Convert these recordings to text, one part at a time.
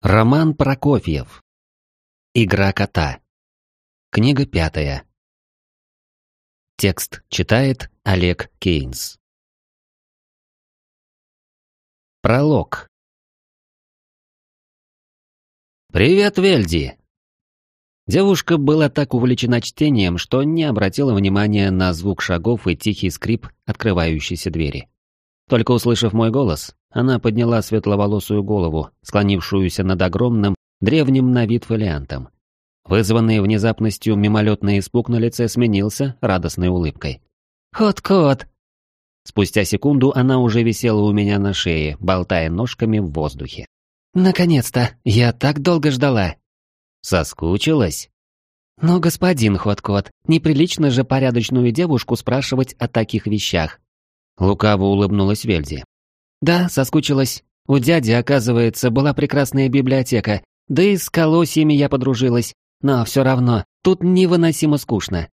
Роман Прокофьев. Игра кота. Книга 5. Текст читает Олег Кейнс. Пролог. «Привет, Вельди!» Девушка была так увлечена чтением, что не обратила внимания на звук шагов и тихий скрип открывающейся двери. Только услышав мой голос, она подняла светловолосую голову, склонившуюся над огромным, древним на вид фолиантом. Вызванный внезапностью мимолетный испуг на лице сменился радостной улыбкой. «Кот-кот!» Спустя секунду она уже висела у меня на шее, болтая ножками в воздухе. «Наконец-то! Я так долго ждала!» «Соскучилась?» «Ну, господин Хот-кот, неприлично же порядочную девушку спрашивать о таких вещах!» Лукаво улыбнулась Вельди. «Да, соскучилась. У дяди, оказывается, была прекрасная библиотека, да и с колосьями я подружилась, но все равно, тут невыносимо скучно».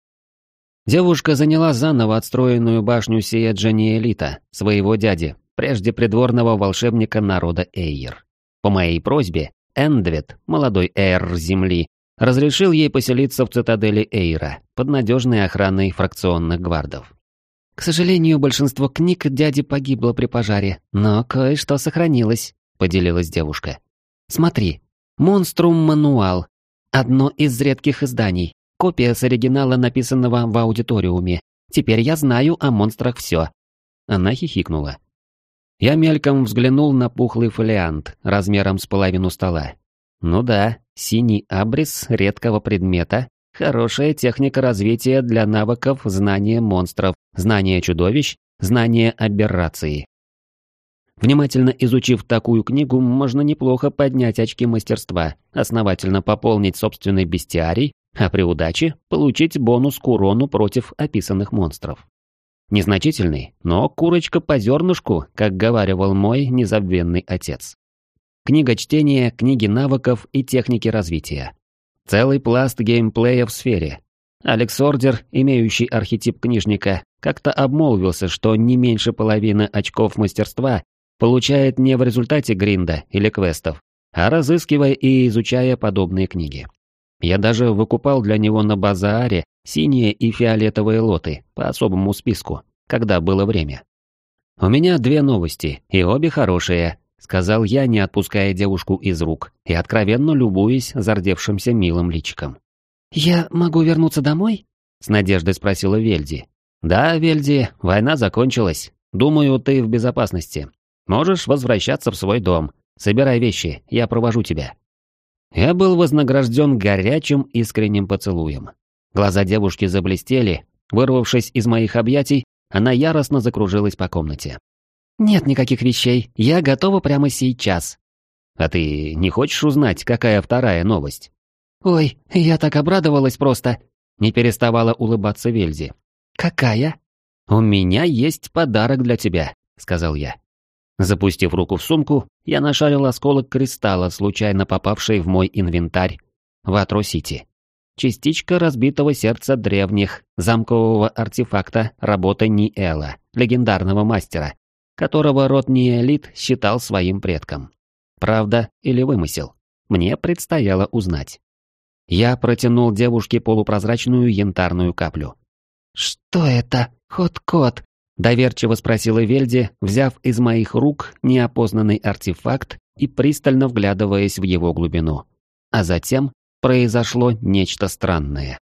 Девушка заняла заново отстроенную башню Сиэджа-Ниэлита, своего дяди, прежде придворного волшебника народа Эйр. По моей просьбе, Эндвед, молодой Эйр Земли, разрешил ей поселиться в цитадели Эйра, под надежной охраной фракционных гвардов. «К сожалению, большинство книг дяди погибло при пожаре, но кое-что сохранилось», — поделилась девушка. «Смотри, «Монструм Мануал» — одно из редких изданий, копия с оригинала, написанного в аудиториуме. Теперь я знаю о монстрах все». Она хихикнула. Я мельком взглянул на пухлый фолиант размером с половину стола. Ну да, синий абрис редкого предмета. Хорошая техника развития для навыков знания монстров, знания чудовищ, знания аберрации. Внимательно изучив такую книгу, можно неплохо поднять очки мастерства, основательно пополнить собственный бестиарий, а при удаче получить бонус к урону против описанных монстров. Незначительный, но курочка по зернышку, как говаривал мой незабвенный отец. Книга чтения, книги навыков и техники развития. Целый пласт геймплея в сфере. Алекс Ордер, имеющий архетип книжника, как-то обмолвился, что не меньше половины очков мастерства получает не в результате гринда или квестов, а разыскивая и изучая подобные книги. Я даже выкупал для него на базааре синие и фиолетовые лоты по особому списку, когда было время. «У меня 2 новости, и обе хорошие», — сказал я, не отпуская девушку из рук и откровенно любуясь зардевшимся милым личиком. «Я могу вернуться домой?» — с надеждой спросила Вельди. «Да, Вельди, война закончилась. Думаю, ты в безопасности. Можешь возвращаться в свой дом. Собирай вещи, я провожу тебя». Я был вознагражден горячим искренним поцелуем. Глаза девушки заблестели, вырвавшись из моих объятий, она яростно закружилась по комнате. «Нет никаких вещей, я готова прямо сейчас». «А ты не хочешь узнать, какая вторая новость?» «Ой, я так обрадовалась просто», — не переставала улыбаться Вельди. «Какая?» «У меня есть подарок для тебя», — сказал я. Запустив руку в сумку, я нашарил осколок кристалла, случайно попавший в мой инвентарь в Атро-Сити. Частичка разбитого сердца древних, замкового артефакта работы Ниэла, легендарного мастера, которого род Ниэлит считал своим предком. Правда или вымысел? Мне предстояло узнать. Я протянул девушке полупрозрачную янтарную каплю. «Что это, Хот-кот?» — доверчиво спросила Вельди, взяв из моих рук неопознанный артефакт и пристально вглядываясь в его глубину. А затем произошло нечто странное.